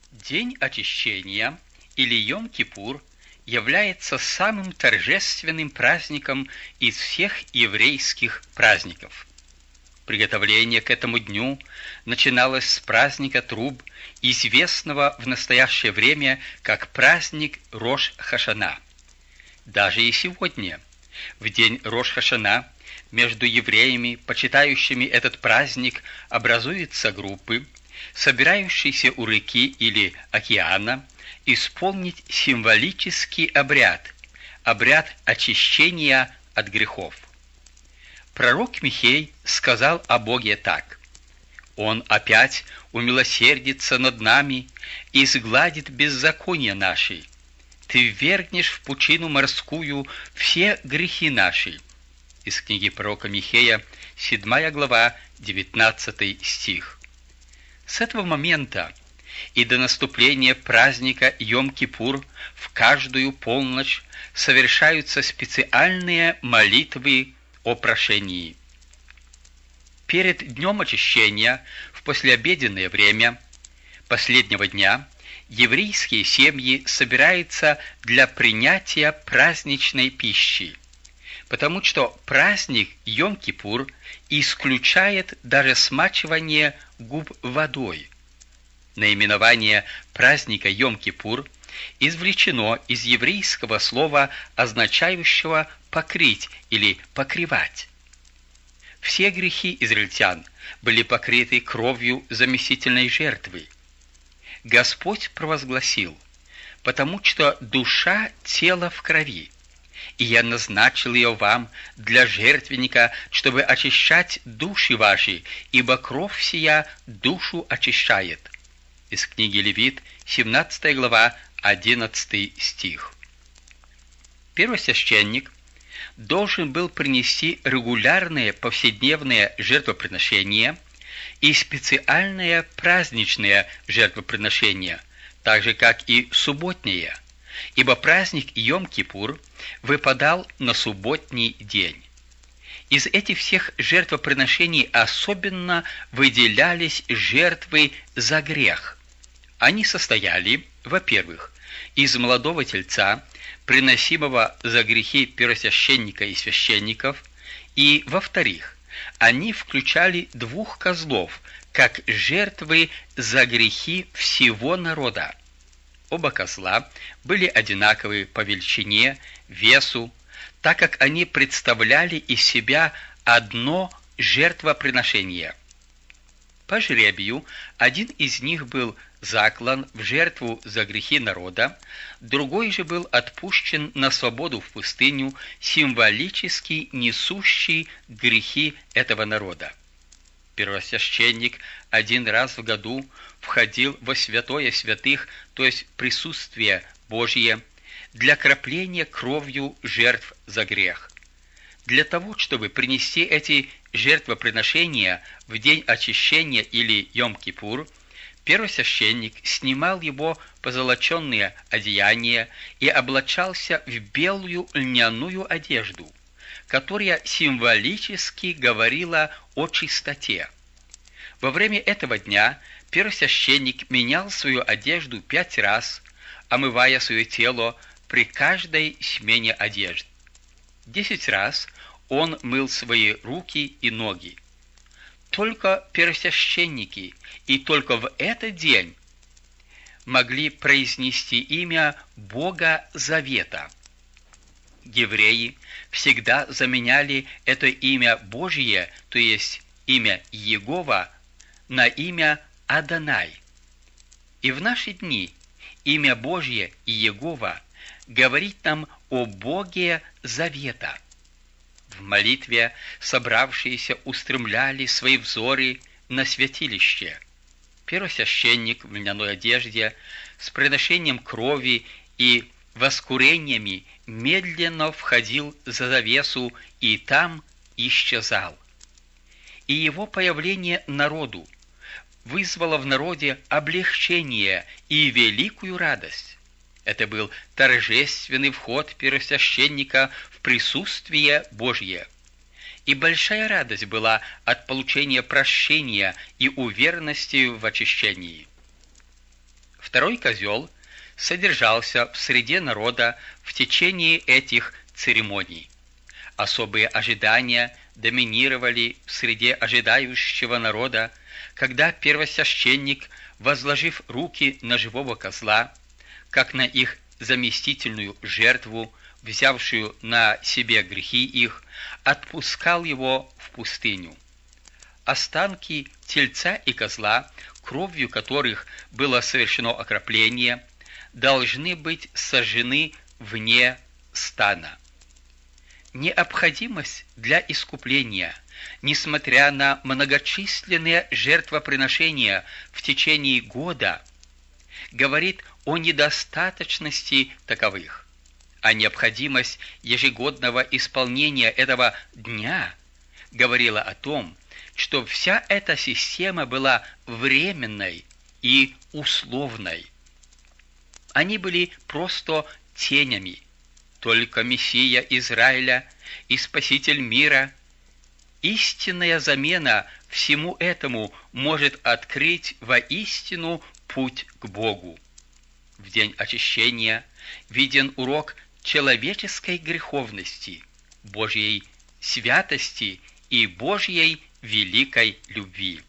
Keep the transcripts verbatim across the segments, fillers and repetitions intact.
День очищения или Йом-Кипур является самым торжественным праздником из всех еврейских праздников. Приготовление к этому дню начиналось с праздника труб, известного в настоящее время как праздник Рош-Хашана. Даже и сегодня, в день Рош-Хашана, между евреями, почитающими этот праздник, образуются группы, собирающиеся у реки или океана, исполнить символический обряд, обряд очищения от грехов. Пророк Михей сказал о Боге так: «Он опять умилосердится над нами и сгладит беззакония наши. Ты ввергнешь в пучину морскую все грехи наши». Из книги пророка Михея, седьмая глава, девятнадцатый стих. С этого момента и до наступления праздника Йом-Кипур в каждую полночь совершаются специальные молитвы о прошении. Перед днем очищения, в послеобеденное время последнего дня, еврейские семьи собираются для принятия праздничной пищи, потому что праздник Йом-Кипур исключает даже смачивание губ водой. Наименование праздника Йом-Кипур извлечено из еврейского слова, означающего «покрыть» или «покрывать». Все грехи израильтян были покрыты кровью заместительной жертвы. Господь провозгласил: «Потому что душа тела в крови, и я назначил ее вам для жертвенника, чтобы очищать души ваши, ибо кровь сия душу очищает». Из книги Левит, семнадцатая глава, одиннадцатый стих. Первосвященник должен был принести регулярные повседневные жертвоприношения и специальные праздничные жертвоприношения, так же, как и субботние, ибо праздник Йом-Кипур выпадал на субботний день. Из этих всех жертвоприношений особенно выделялись жертвы за грех. Они состояли, во-первых, из молодого тельца, приносимого за грехи первосвященника и священников, и, во-вторых, они включали двух козлов, как жертвы за грехи всего народа. Оба козла были одинаковы по величине, весу, так как они представляли из себя одно жертвоприношение. По жребию один из них был заклан в жертву за грехи народа, другой же был отпущен на свободу в пустыню, символически несущий грехи этого народа. Первосвященник один раз в году входил во святое святых, то есть присутствие Божие, для кропления кровью жертв за грех. Для того, чтобы принести эти жертвоприношения в день очищения или Йом-Кипур, первосвященник снимал его позолоченные одеяния и облачался в белую льняную одежду, которая символически говорила о чистоте. Во время этого дня первосвященник менял свою одежду пять раз, омывая свое тело при каждой смене одежды. Десять раз он мыл свои руки и ноги. Только первосвященники и только в этот день могли произнести имя Бога Завета. Евреи всегда заменяли это имя Божье, то есть имя Иегова, на имя Адонай. И в наши дни имя Божье Иегова говорит нам о Боге Завета. В молитве собравшиеся устремляли свои взоры на святилище. Первосвященник в льняной одежде с приношением крови и воскурениями медленно входил за завесу и там исчезал. И его появление народу вызвало в народе облегчение и великую радость. Это был торжественный вход первосвященника в присутствие Божье. И большая радость была от получения прощения и уверенности в очищении. Второй козел содержался в среде народа в течение этих церемоний. Особые ожидания доминировали в среде ожидающего народа, когда первосвященник, возложив руки на живого козла, как на их заместительную жертву, взявшую на себе грехи их, отпускал его в пустыню. Останки тельца и козла, кровью которых было совершено окропление, должны быть сожжены вне стана. Необходимость для искупления, несмотря на многочисленные жертвоприношения в течение года, говорит о недостаточности таковых, а необходимость ежегодного исполнения этого дня говорила о том, что вся эта система была временной и условной. Они были просто тенями. Только Мессия Израиля и Спаситель мира, истинная замена всему этому, может открыть воистину путь к Богу. В день очищения виден урок человеческой греховности, Божьей святости и Божьей великой любви.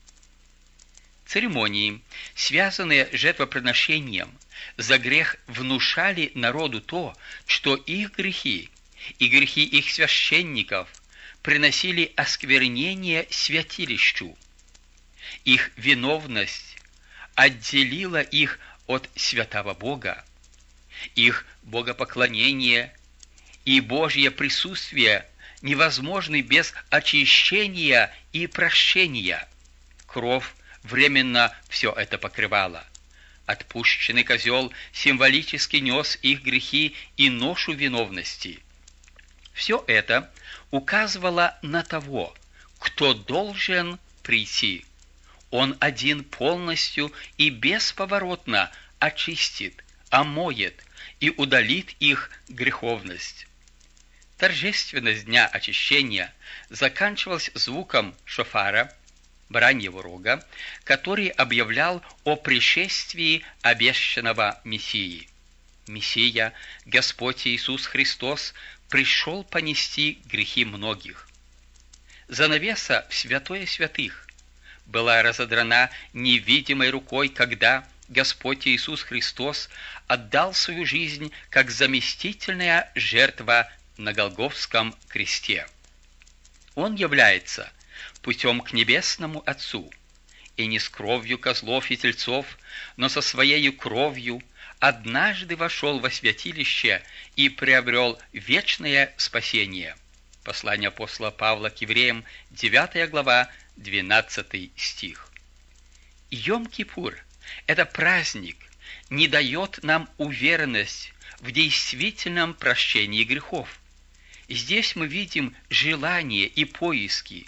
Церемонии, связанные с жертвоприношением, за грех внушали народу то, что их грехи и грехи их священников приносили осквернение святилищу. Их виновность отделила их от святого Бога. Их богопоклонение и Божье присутствие невозможны без очищения и прощения. Кровь временно все это покрывала. Отпущенный козел символически нес их грехи и ношу виновности. Все это указывало на того, кто должен прийти. Он один полностью и бесповоротно очистит, омоет и удалит их греховность. Торжественность дня очищения заканчивалась звуком шофара, бараньего рога, который объявлял о пришествии обещанного Мессии. Мессия, Господь Иисус Христос, пришел понести грехи многих. Занавеса в святое святых была разодрана невидимой рукой, когда Господь Иисус Христос отдал свою жизнь как заместительная жертва на Голгофском кресте. Он является путем к небесному Отцу, и не с кровью козлов и тельцов, но со своей кровью однажды вошел во святилище и приобрел вечное спасение. Послание апостола Павла к евреям, девятая глава, двенадцатый стих. Йом-Кипур – это праздник, не дает нам уверенность в действительном прощении грехов. Здесь мы видим желание и поиски,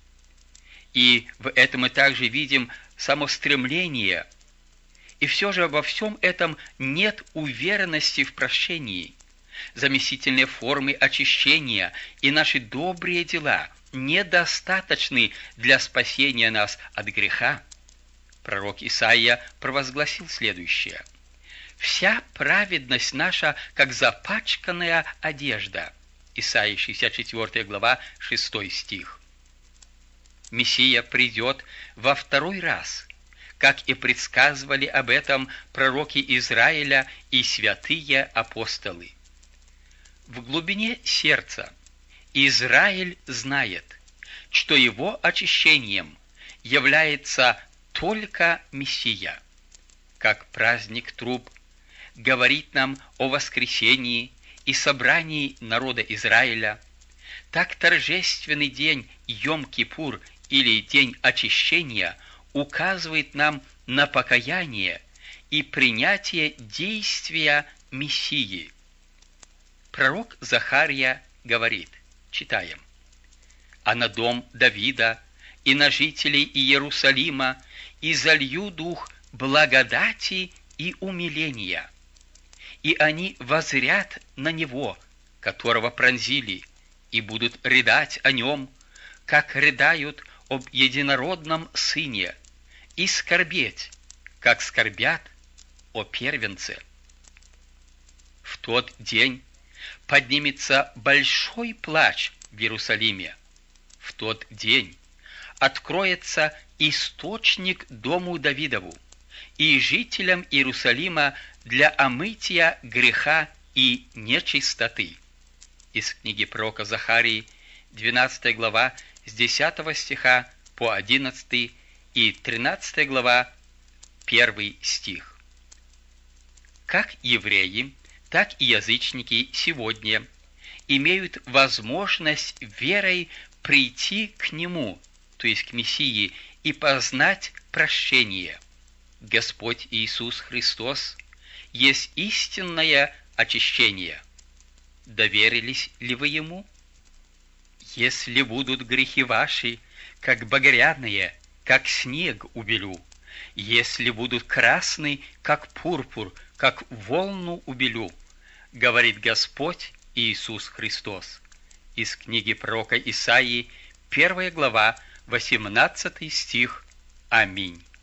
и в этом мы также видим самостремление. И все же во всем этом нет уверенности в прощении. Заместительные формы очищения и наши добрые дела недостаточны для спасения нас от греха. Пророк Исаия провозгласил следующее: «Вся праведность наша, как запачканная одежда». Исаия шестьдесят четвёртая глава, шестой стих. Мессия придет во второй раз, как и предсказывали об этом пророки Израиля и святые апостолы. В глубине сердца Израиль знает, что его очищением является только Мессия. Как праздник труб говорит нам о воскресении и собрании народа Израиля, так торжественный день Йом-Кипур или день очищения указывает нам на покаяние и принятие действия Мессии. Пророк Захария говорит, читаем: «А на дом Давида и на жителей Иерусалима изолью дух благодати и умиления, и они воззрят на него, которого пронзили, и будут рыдать о нем, как рыдают об единородном сыне, и скорбеть, как скорбят о первенце. В тот день поднимется большой плач в Иерусалиме. В тот день откроется источник дому Давидову и жителям Иерусалима для омытия греха и нечистоты. Из книги пророка Захарии, двенадцатая глава, с десятого стиха по одиннадцатый и тринадцатая глава, первый стих. Как евреи, так и язычники сегодня имеют возможность верой прийти к Нему, то есть к Мессии, и познать прощение. Господь Иисус Христос есть истинное очищение. Доверились ли вы Ему? Если будут грехи ваши, как багряные, как снег убелю, если будут красны, как пурпур, как волну убелю, говорит Господь Иисус Христос. Из книги пророка Исаии, первая глава, восемнадцатый стих. Аминь.